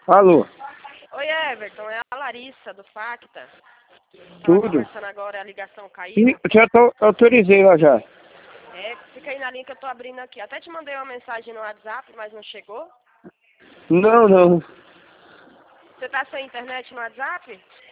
Alô, Oi, Everton, é a Larissa do Facta. Tava tudo? conversando agora, a ligação Sim, caiu. já autorizei lá já. Fica aí na linha que eu tô abrindo aqui. Até te mandei uma mensagem no WhatsApp, mas não chegou. Não, não. Você tá sem internet no WhatsApp?